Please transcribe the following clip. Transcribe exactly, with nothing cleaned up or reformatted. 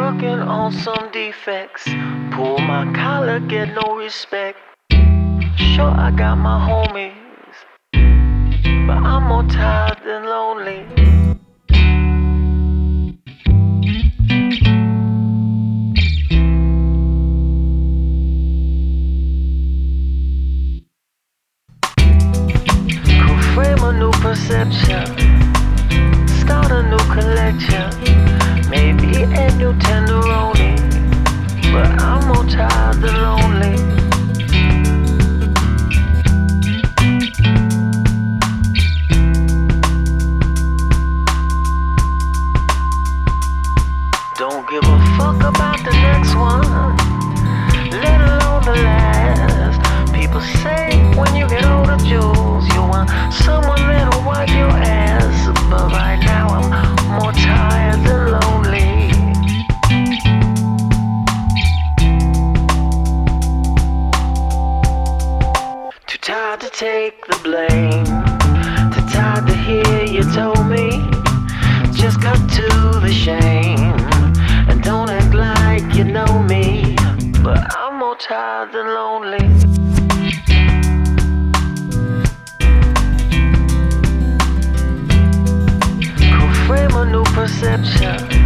working on some defects. Pull my collar, get no respect. Sure, I got my homies, but I'm more tired than lonely. Could frame a new perception, start a new collection, maybe a new tenderoni, but I'm more tired than lonely. Don't give a fuck about the next one, let alone the last. People say when you get older, Jules, you want someone that'll wipe your ass. But right now I'm more tired than lonely. Too tired to take the blame, too tired to hear you told me. Just cut to the shame, and don't act like you know me. But I'm more tired than lonely. Could frame a new perception,